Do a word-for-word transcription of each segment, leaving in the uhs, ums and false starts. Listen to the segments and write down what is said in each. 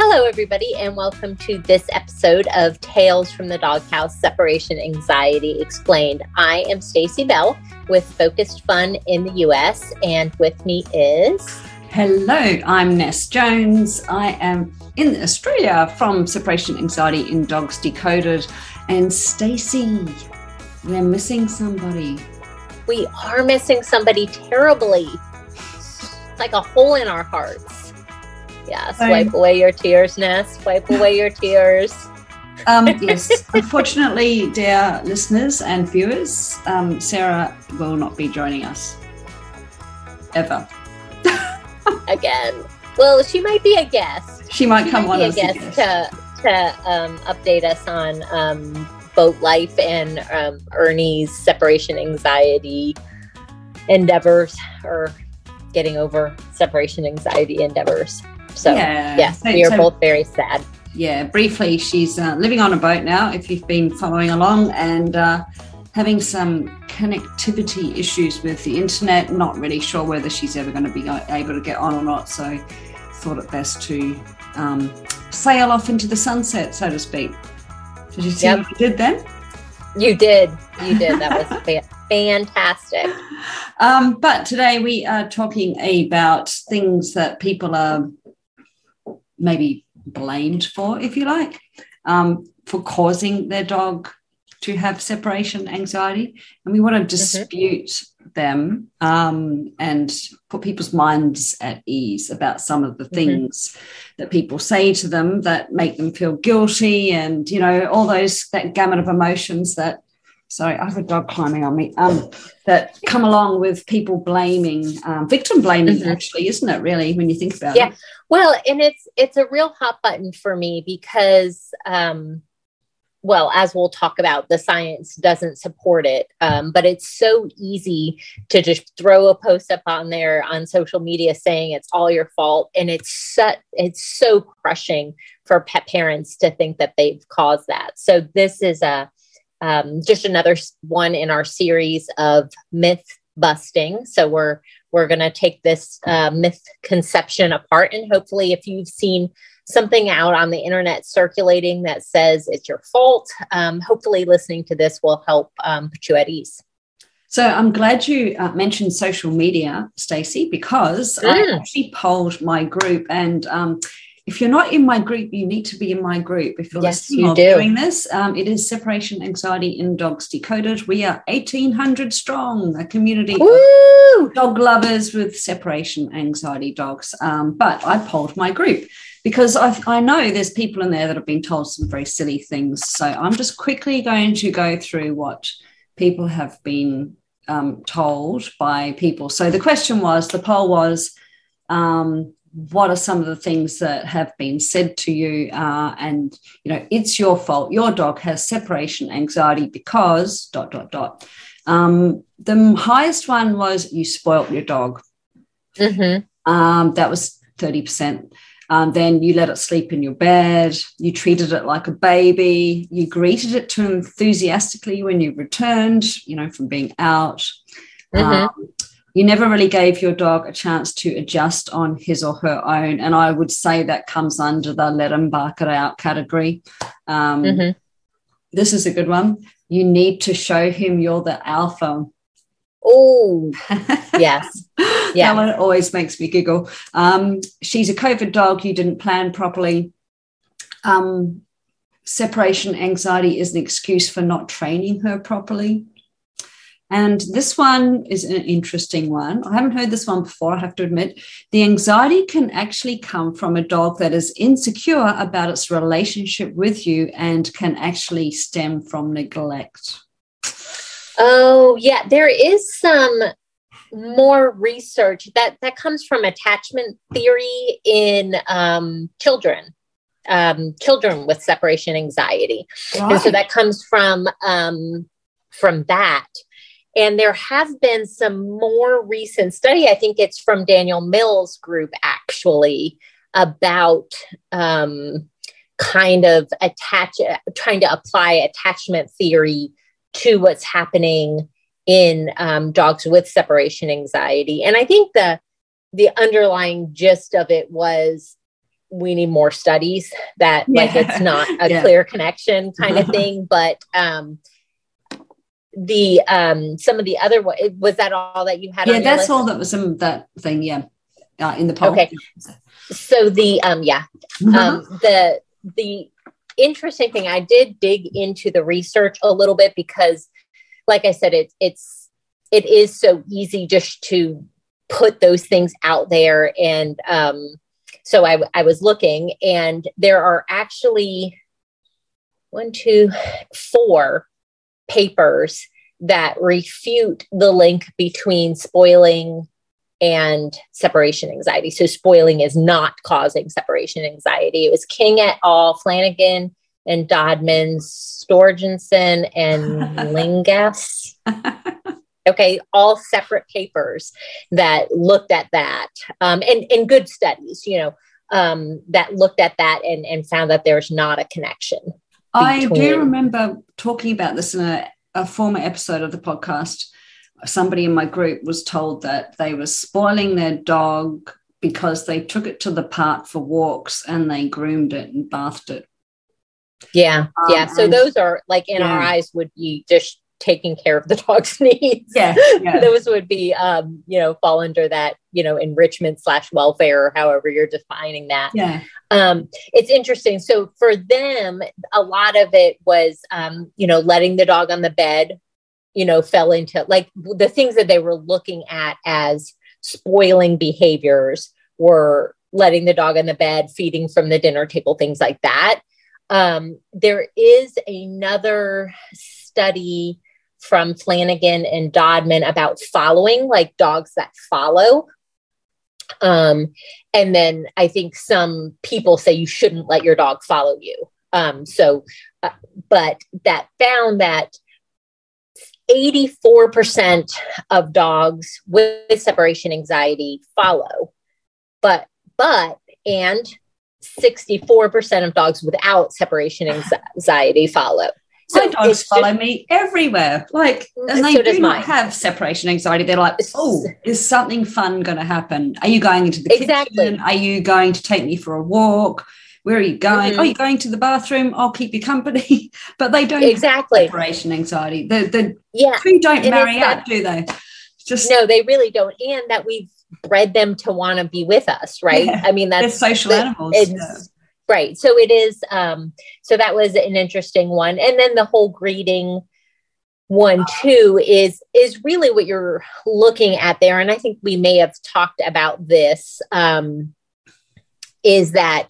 Hello, everybody, and welcome to this episode of Tales from the Doghouse: Separation Anxiety Explained. I am Stacy Bell with Focused Fun in the U S, and with me is... Hello, I'm Ness Jones. I am in Australia from Separation Anxiety in Dogs Decoded. And Stacy, we're missing somebody. We are missing somebody terribly. Like a hole in our hearts. Yeah, swipe um, away your tears, Ness. Swipe away your tears. Um, yes, unfortunately, dear listeners and viewers, um, Sarah will not be joining us. Ever. Again. Well, she might be a guest. She might she come might on be a as guest, a guest. to, to um, update us on um, boat life and um, Ernie's separation anxiety endeavors, or getting over separation anxiety endeavors. So, yeah. yes, so, we are so, both very sad. Yeah, briefly, she's uh, living on a boat now, if you've been following along, and uh, having some connectivity issues with the internet. Not really sure whether she's ever going to be able to get on or not, so thought it best to um, sail off into the sunset, so to speak. Did you see yep. what you did then? You did. You did. That was fa- fantastic. Um, but today we are talking about things that people are maybe blamed for, if you like, um, for causing their dog to have separation anxiety. And we want to dispute mm-hmm. them um, and put people's minds at ease about some of the things mm-hmm. that people say to them that make them feel guilty, and, you know, all those, that gamut of emotions that, sorry, I have a dog climbing on me, um, that come along with people blaming, um, victim blaming, mm-hmm. actually, isn't it, really, when you think about yeah. it? Yeah, well, and it's it's a real hot button for me because, um, well, as we'll talk about, the science doesn't support it, um, but it's so easy to just throw a post up on there on social media saying it's all your fault, and it's so, it's so crushing for pet parents to think that they've caused that. So this is a Um, just another one in our series of myth busting. So we're we're going to take this uh, myth conception apart, and hopefully, if you've seen something out on the internet circulating that says it's your fault, um, hopefully, listening to this will help um, put you at ease. So I'm glad you uh, mentioned social media, Stacey, because mm. I actually polled my group, and um, if you're not in my group, you need to be in my group. If you're yes, listening you or do. doing this, um, it is Separation Anxiety in Dogs Decoded. We are eighteen hundred strong, a community Woo! of dog lovers with separation anxiety dogs. Um, but I polled my group because I, I know there's people in there that have been told some very silly things. So I'm just quickly going to go through what people have been um, told by people. So the question was, the poll was, um, what are some of the things that have been said to you? Uh, and, you know, it's your fault. Your dog has separation anxiety because dot, dot, dot. Um, the highest one was you spoilt your dog. Mm-hmm. Um, that was thirty percent. Um, then you let it sleep in your bed. You treated it like a baby. You greeted it too enthusiastically when you returned, you know, from being out. Mm-hmm. Um, You never really gave your dog a chance to adjust on his or her own. And I would say that comes under the let him bark it out category. Um, mm-hmm. This is a good one. You need to show him you're the alpha. Oh, yes. Yeah. That one always makes me giggle. Um, she's a COVID dog. You didn't plan properly. Um, separation anxiety is an excuse for not training her properly. And this one is an interesting one. I haven't heard this one before, I have to admit. The anxiety can actually come from a dog that is insecure about its relationship with you and can actually stem from neglect. Oh, yeah. There is some more research that, that comes from attachment theory in um, children, um, children with separation anxiety. Right. And so that comes from um, from that. And there have been some more recent study, I think it's from Daniel Mills' group, actually, about um, kind of attach, trying to apply attachment theory to what's happening in um, dogs with separation anxiety. And I think the the underlying gist of it was we need more studies that yeah. like it's not a yeah. clear connection kind of thing. But um, the um, some of the other, was that all that you had? Yeah, on that's list? all that was some that thing. Yeah, uh, in the poll. Okay. So the um, yeah, um, the the interesting thing, I did dig into the research a little bit because, like I said, it, it's it is so easy just to put those things out there. And um, so I, I was looking, and there are actually one, two, four papers that refute the link between spoiling and separation anxiety. So spoiling is not causing separation anxiety. It was King et al., Flanagan and Dodman, Storgensen and Lingas. Okay, all separate papers that looked at that, um, and, and good studies, you know, um, that looked at that and, and found that there's not a connection. I do remember talking about this in a, a former episode of the podcast. Somebody in my group was told that they were spoiling their dog because they took it to the park for walks and they groomed it and bathed it. Yeah, um, yeah. So and, those are like in yeah. our eyes would be just taking care of the dog's needs. Yeah, yeah. Those would be, um, you know, fall under that, you know, enrichment slash welfare, or however you're defining that. Yeah. Um, it's interesting. So for them, a lot of it was, um, you know, letting the dog on the bed, you know, fell into like the things that they were looking at as spoiling behaviors were letting the dog on the bed, feeding from the dinner table, things like that. Um, there is another study from Flanagan and Dodman about following, like dogs that follow. Um, and then I think some people say you shouldn't let your dog follow you. Um, so, uh, but that found that eighty-four percent of dogs with separation anxiety follow, but, but, and sixty-four percent of dogs without separation anxiety follow. So my dogs follow just, me everywhere. Like, and they so do not mine. have separation anxiety. They're like, oh, is something fun going to happen? Are you going into the exactly. kitchen? Are you going to take me for a walk? Where are you going? Mm-hmm. Oh, you're going to the bathroom? I'll keep you company. But they don't exactly. have separation anxiety. The, the yeah. two don't and marry up, do they? Just No, they really don't. And that we've bred them to want to be with us, right? Yeah. I mean, that's They're social the, animals. It's, yeah. Right. So it is. Um, so that was an interesting one. And then the whole greeting one, too, is, is really what you're looking at there. And I think we may have talked about this, um, is that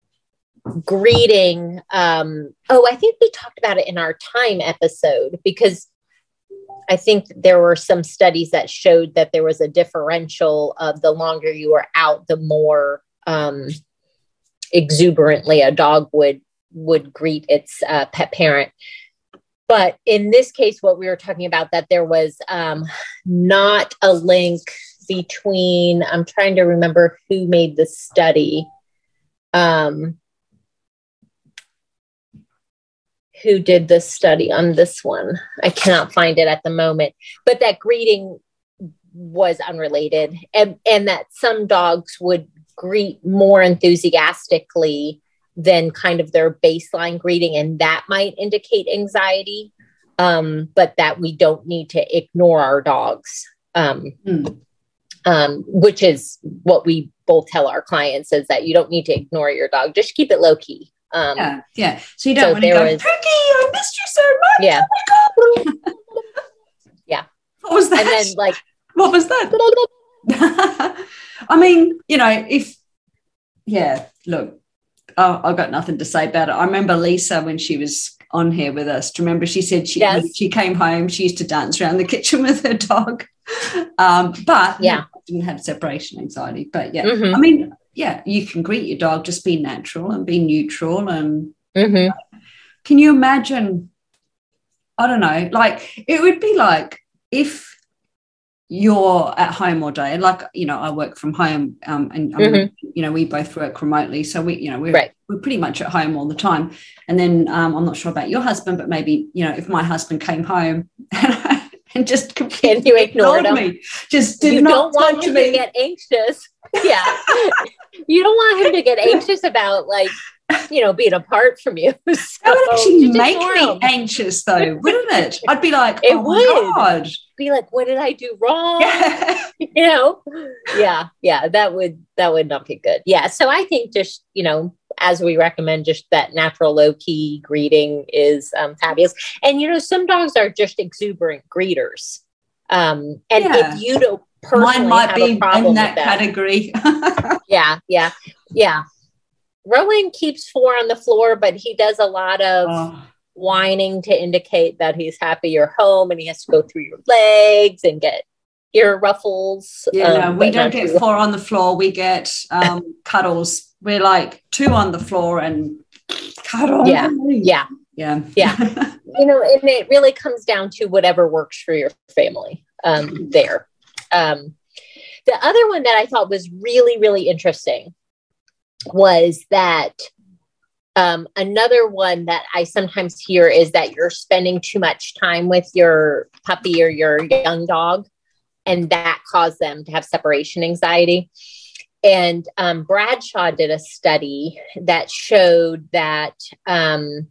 greeting. Um, oh, I think we talked about it in our time episode, because I think there were some studies that showed that there was a differential of the longer you were out, the more, um, exuberantly a dog would would greet its uh, pet parent. But in this case, what we were talking about, that there was um, not a link between, I'm trying to remember who made the study, um, who did the study on this one. I cannot find it at the moment, but that greeting was unrelated, and, and that some dogs would greet more enthusiastically than kind of their baseline greeting, and that might indicate anxiety, um, but that we don't need to ignore our dogs, um, mm. um, which is what we both tell our clients, is that you don't need to ignore your dog, just keep it low key. Um, yeah, yeah. So you don't so want to go, was, Pookie, I missed you so much. Yeah. Oh my God. Yeah. What was that? And then like, what was that? I mean, you know, if, yeah, look, oh, I've got nothing to say about it. I remember Lisa, when she was on here with us, do you remember she said she, yes. when she came home, she used to dance around the kitchen with her dog. Um, but yeah, no, didn't have separation anxiety. But yeah, mm-hmm. I mean, yeah, you can greet your dog, just be natural and be neutral. And mm-hmm. can you imagine, I don't know, like it would be like if you're at home all day, like, you know, I work from home, um, and, um, mm-hmm. you know, we both work remotely. So we, you know, we're, right. we're pretty much at home all the time. And then um, I'm not sure about your husband, but maybe, you know, if my husband came home and just completely you ignored him. me, just did you not don't want him to get anxious. Yeah. You don't want him to get anxious about like, you know, being apart from you. So that would actually make me him. anxious though, wouldn't it? I'd be like, it oh would. my God. Be like, what did I do wrong? Yeah. You know? Yeah. Yeah. That would, that would not be good. Yeah. So I think just, you know, as we recommend, just that natural low key greeting is um, fabulous. And, you know, some dogs are just exuberant greeters. Um, and Yeah. if you don't personally Mine might have be a problem in that with that, category. yeah. Yeah. Yeah. Rowan keeps four on the floor, but he does a lot of Oh. whining to indicate that he's happy you're home, and he has to go through your legs and get ear ruffles. Yeah, um, no, we don't get too- four on the floor. We get um, cuddles. We're like two on the floor and cuddle. Yeah, yeah, yeah, yeah. You know, and it really comes down to whatever works for your family um, there. Um, the other one that I thought was really, really interesting was that um, another one that I sometimes hear is that you're spending too much time with your puppy or your young dog, and that caused them to have separation anxiety. And um, Bradshaw did a study that showed that um,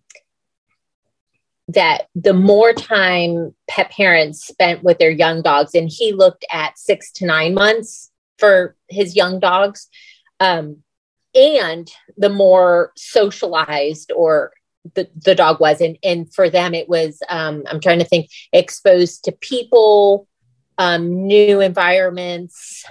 that the more time pet parents spent with their young dogs, and he looked at six to nine months for his young dogs, um, and the more socialized or the, the dog was. And, and for them, it was, um, I'm trying to think, exposed to people, um, new environments.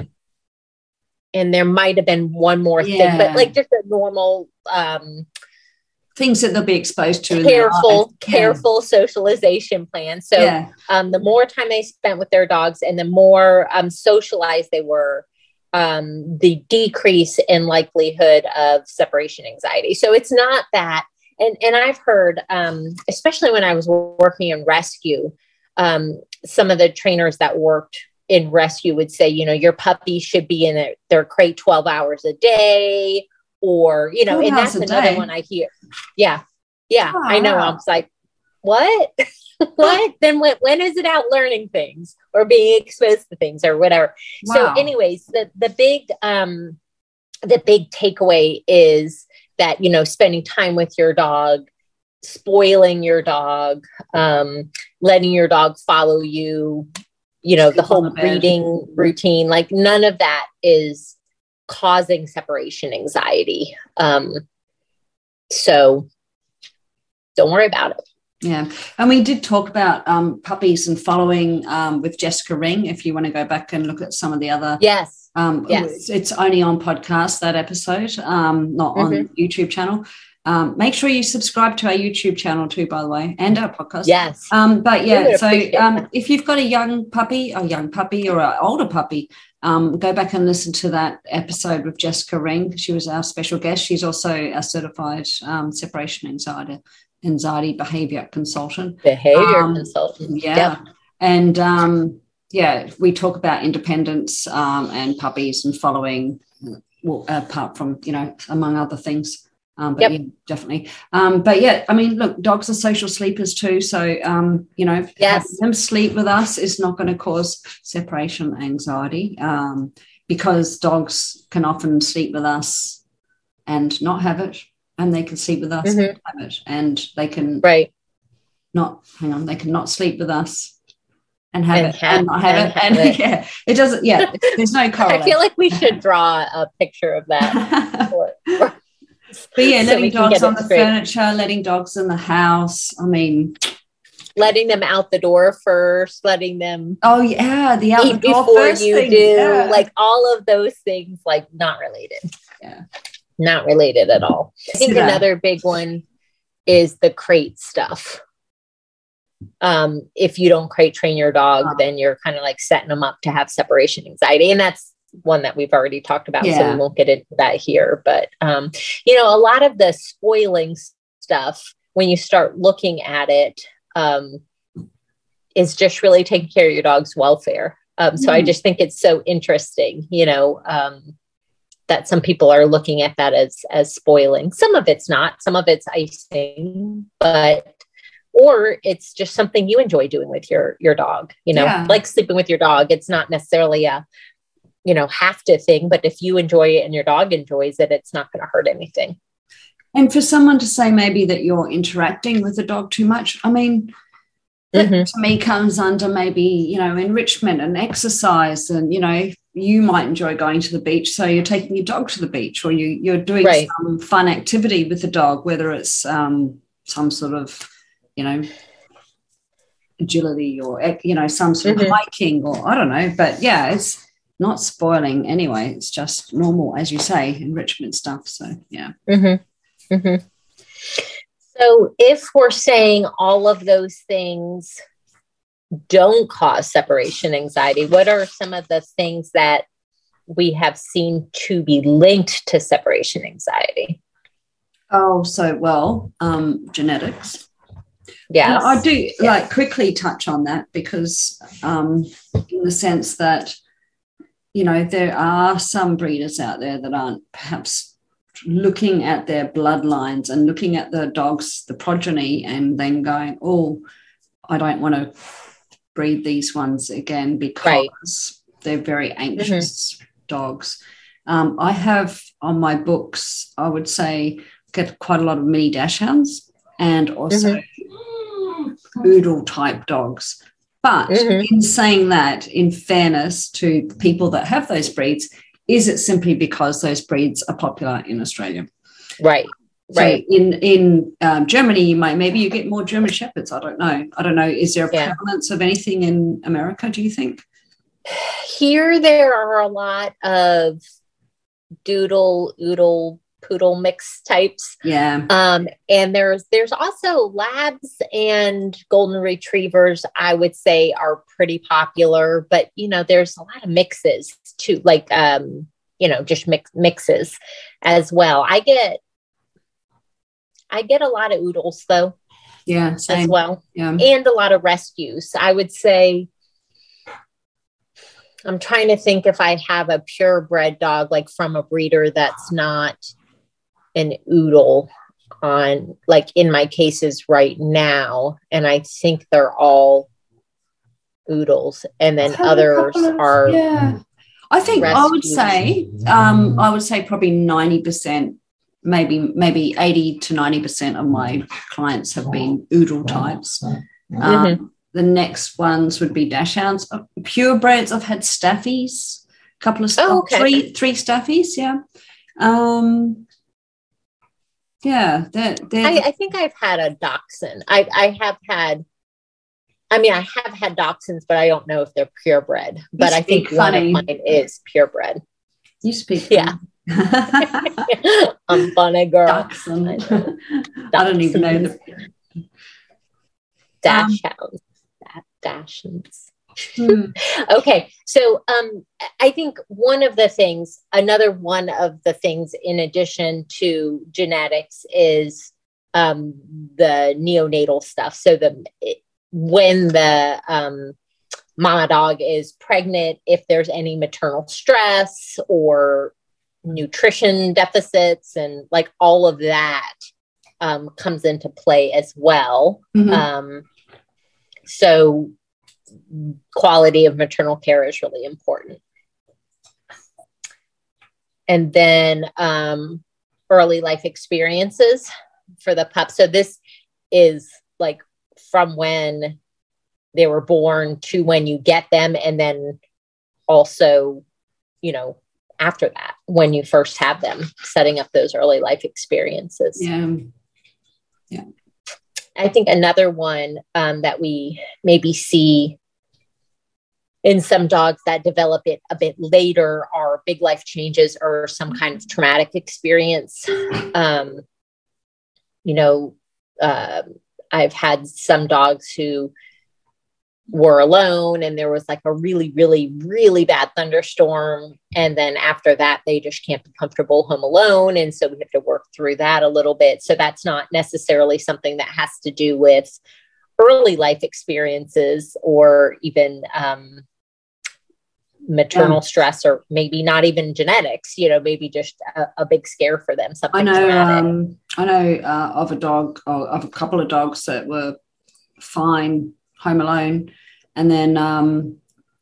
And there might have been one more Yeah. thing, but like just a normal, um, things that they'll be exposed to. Careful, careful socialization plan. So yeah. um, the more time they spent with their dogs and the more um, socialized they were, um, the decrease in likelihood of separation anxiety. So it's not that, and, and I've heard, um, especially when I was working in rescue, um, some of the trainers that worked in rescue would say, you know, your puppy should be in their, their crate twelve hours a day, or, you know, and that's another day. One I hear. Yeah. Yeah. Oh, I know. Wow. I was like, what? What? Then when, when is it out learning things or being exposed to things or whatever? Wow. So anyways, the, the big, um, the big takeaway is that, you know, spending time with your dog, spoiling your dog, um, letting your dog follow you, you know, the whole breeding routine, like none of that is causing separation anxiety. Um, so don't worry about it. Yeah. And we did talk about um, puppies and following um, with Jessica Ring. If you want to go back and look at some of the other. Yes. Um, yes. It's, it's only on podcast, that episode, um, not mm-hmm. on YouTube channel. Um, make sure you subscribe to our YouTube channel too, by the way, and our podcast. Yes. Um, but yeah, so um, if you've got a young puppy, a young puppy or an older puppy, um, go back and listen to that episode with Jessica Ring. She was our special guest. She's also a certified um, separation anxiety, anxiety behavior consultant. Behavior um, consultant. Yeah. Yep. And um, yeah, we talk about independence um, and puppies and following, well, apart from, you know, among other things. Um, but yep. yeah, definitely. Um, but yeah, I mean, look, dogs are social sleepers too. So, um, you know, yes. having them sleep with us is not going to cause separation anxiety um, because dogs can often sleep with us and not have it, and they can sleep with us mm-hmm. and have it, and they can right. not, hang on, they can not sleep with us and have and it have, and not have and it. Have and it. yeah, it doesn't, yeah, there's no correlation. I feel like we should draw a picture of that. But yeah, so letting dogs on the straight. furniture, letting dogs in the house. I mean, letting them out the door first, letting them oh yeah, the out the door before first you thing. do, yeah. like all of those things, like not related. Yeah, not related at all. I think yeah. another big one is the crate stuff. Um, if you don't crate train your dog, oh. then you're kind of like setting them up to have separation anxiety, and that's one that we've already talked about, yeah. so we won't get into that here. But, um, you know, a lot of the spoiling stuff, when you start looking at it, um, is just really taking care of your dog's welfare. Um, so mm. I just think it's so interesting, you know, um, that some people are looking at that as, as spoiling. Some of it's not, some of it's icing, but or it's just something you enjoy doing with your, your dog, you know, yeah. like sleeping with your dog. It's not necessarily a, you know, have to thing. But if you enjoy it and your dog enjoys it, it's not going to hurt anything. And for someone to say maybe that you're interacting with the dog too much, I mean, that mm-hmm. to me comes under maybe, you know, enrichment and exercise. And, you know, you might enjoy going to the beach, so you're taking your dog to the beach, or you, you're doing right. some fun activity with the dog, whether it's um, some sort of, you know, agility or, you know, some sort mm-hmm. of hiking, or I don't know. But, yeah, it's not spoiling anyway. It's just normal, as you say, enrichment stuff. So, yeah. Mm-hmm. Mm-hmm. So if we're saying all of those things don't cause separation anxiety, what are some of the things that we have seen to be linked to separation anxiety? Oh, so, well, um, genetics. Yeah, I do yes. like quickly touch on that, because um, in the sense that, you know, there are some breeders out there that aren't perhaps looking at their bloodlines and looking at the dogs, the progeny, and then going, oh, I don't want to breed these ones again because right. they're very anxious mm-hmm. dogs. Um, I have on my books, I would say, get quite a lot of mini dachshunds and also mm-hmm. oodle type dogs. But mm-hmm. in saying that, in fairness to people that have those breeds, is it simply because those breeds are popular in Australia? Right, right. So in in um, Germany, you might maybe you get more German Shepherds. I don't know. I don't know. Is there a yeah. prevalence of anything in America, do you think? Here, there are a lot of doodle, oodle, poodle mix types. Yeah. Um, and there's there's also labs and golden retrievers, I would say, are pretty popular. But, you know, there's a lot of mixes too, like, um, you know, just mix, mixes as well. I get I get a lot of oodles, though. Yeah, same. As well. Yeah. And a lot of rescues. I would say, I'm trying to think if I have a purebred dog, like from a breeder that's not an oodle on, like in my cases right now. And I think they're all oodles. And then others of, are. Yeah. I think rescues. I would say, um, I would say probably ninety percent, maybe, maybe eighty to ninety percent of my clients have been oodle types. Um, mm-hmm. The next ones would be dachshunds. Purebreds, I've had staffies, a couple of, oh, okay. three, three staffies. Yeah. Um, Yeah, they're, they're, I, I think I've had a dachshund. I, I have had, I mean, I have had dachshunds, but I don't know if they're purebred. But I think funny. One of mine is purebred. You speak Yeah. I'm funny, girl. Dachshund. I, I don't even know the dachshunds. Um, dachshunds. Hmm. Okay, so um, I think one of the things, another one of the things in addition to genetics is um, the neonatal stuff. So the it, when the um, mama dog is pregnant, if there's any maternal stress or nutrition deficits, and like all of that um, comes into play as well. Mm-hmm. Um, so quality of maternal care is really important. And then um, early life experiences for the pup. So this is like from when they were born to when you get them. And then also, you know, after that, when you first have them, setting up those early life experiences. Yeah. Yeah. I think another one um, that we maybe see in some dogs that develop it a bit later are big life changes or some kind of traumatic experience. Um, you know, uh, I've had some dogs who were alone and there was like a really, really, really bad thunderstorm. And then after that, they just can't be comfortable home alone. And so we have to work through that a little bit. So that's not necessarily something that has to do with early life experiences or even um, maternal yeah. stress, or maybe not even genetics, you know, maybe just a, a big scare for them. Something I know, um, I know uh, of a dog or of a couple of dogs that were fine home alone. And then um,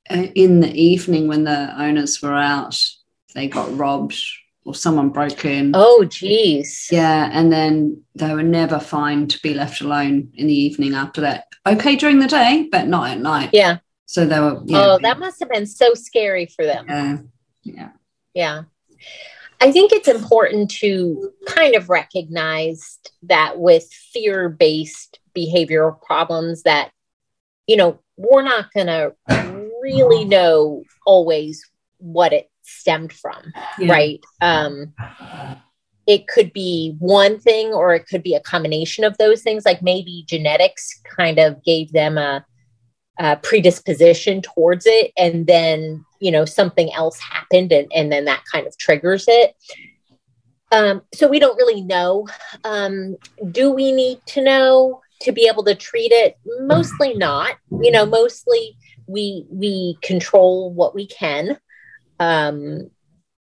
uh, in the evening when the owners were out, they got robbed or someone broke in. Oh, geez. Yeah, and then they were never fine to be left alone in the evening after that. Okay during the day, but not at night. Yeah. So they were. Yeah, oh, that must have been so scary for them. Yeah. Yeah. Yeah. I think it's important to kind of recognize that with fear-based behavioral problems that, you know, we're not going to really know always what it stemmed from, yeah. right? Um, it could be one thing, or it could be a combination of those things. Like maybe genetics kind of gave them a, a predisposition towards it. And then, you know, something else happened and, and then that kind of triggers it. Um, so we don't really know. Um, do we need to know to be able to treat it? Mostly not. You know, mostly we, we control what we can. Um,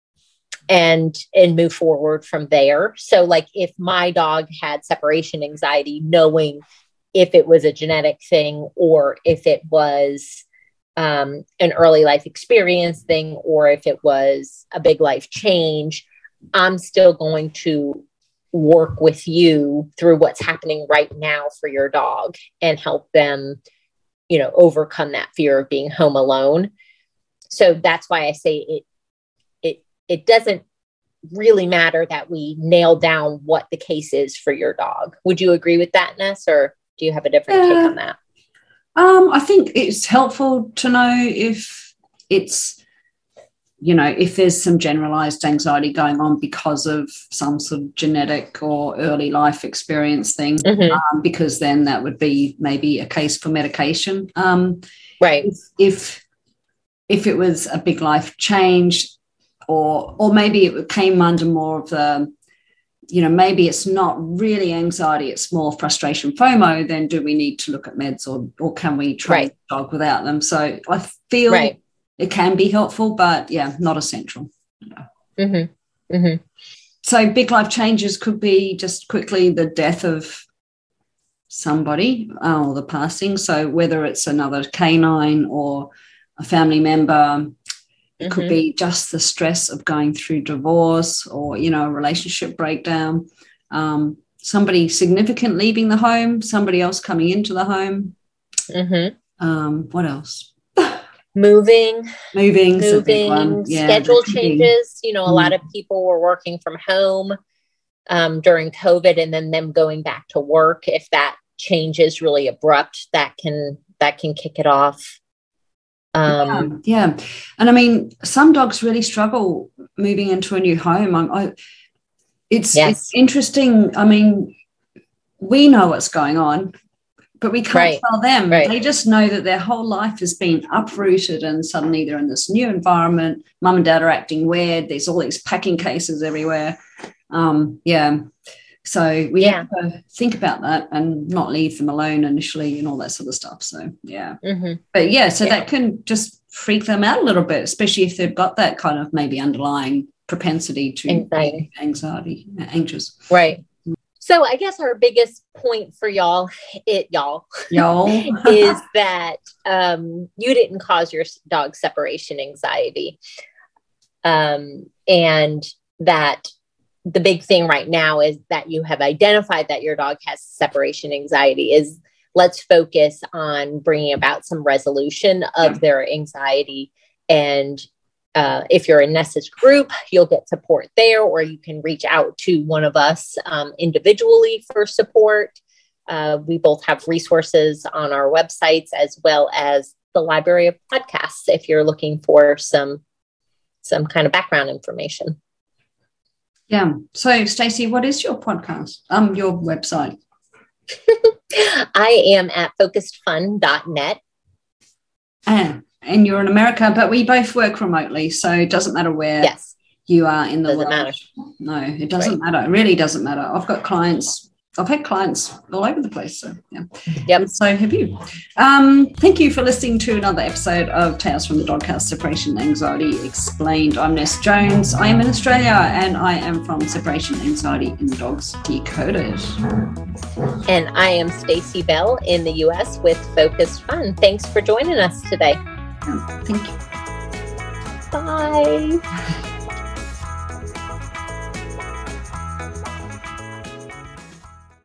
and, and move forward from there. So like if my dog had separation anxiety, knowing if it was a genetic thing or if it was, um, an early life experience thing, or if it was a big life change, I'm still going to work with you through what's happening right now for your dog and help them, you know, overcome that fear of being home alone. So that's why I say it, it, it doesn't really matter that we nail down what the case is for your dog. Would you agree with that, Ness, or do you have a different uh, take on that? Um, I think it's helpful to know if it's, you know, if there's some generalized anxiety going on because of some sort of genetic or early life experience thing, mm-hmm. um, because then that would be maybe a case for medication. Um, right. If, if if it was a big life change, or or maybe it came under more of the, you know, maybe it's not really anxiety, it's more frustration, FOMO, then do we need to look at meds, or or can we try right. the dog without them? So I feel right. it can be helpful, but yeah, not essential. No. Mm-hmm. Mm-hmm. So big life changes could be just quickly the death of somebody uh, or the passing. So whether it's another canine or a family member, it mm-hmm. could be just the stress of going through divorce or, you know, a relationship breakdown, um, somebody significant leaving the home, somebody else coming into the home. Mm-hmm. Um, what else? Moving, moving, moving, yeah, schedule changes. You know, a mm. lot of people were working from home um, during COVID, and then them going back to work. If that change is really abrupt, that can that can kick it off. Um, yeah, yeah, and I mean, some dogs really struggle moving into a new home. I, I it's, yes. it's interesting. I mean, we know what's going on, but we can't right. tell them. Right. They just know that their whole life has been uprooted and suddenly they're in this new environment. Mum and dad are acting weird. There's all these packing cases everywhere. Um, yeah. So we yeah. have to think about that and not leave them alone initially and all that sort of stuff. So, yeah. Mm-hmm. But, yeah, so yeah. that can just freak them out a little bit, especially if they've got that kind of maybe underlying propensity to anxiety, anxiety anxious. Right. So I guess our biggest point for y'all, it y'all, y'all is that um, you didn't cause your dog separation anxiety. Um, and that the big thing right now is that you have identified that your dog has separation anxiety. Is let's focus on bringing about some resolution of their anxiety. And Uh, if you're in Ness's group, you'll get support there, or you can reach out to one of us um, individually for support. Uh, we both have resources on our websites, as well as the library of podcasts if you're looking for some, some kind of background information. Yeah. So, Stacey, what is your podcast? Um, your website? I am at focused fun dot net. Ah. And you're in America, but we both work remotely, so it doesn't matter where yes. you are in the doesn't world. Matter. No, it doesn't right. matter. It really doesn't matter. I've got clients. I've had clients all over the place. So, yeah. Yep. And so have you. Um, thank you for listening to another episode of Tales from the Doghouse, Separation Anxiety Explained. I'm Ness Jones. I am in Australia, and I am from Separation Anxiety in Dogs Decoded. And I am Stacey Bell in the U S with Focused Fun. Thanks for joining us today. Yeah, thank you. Bye.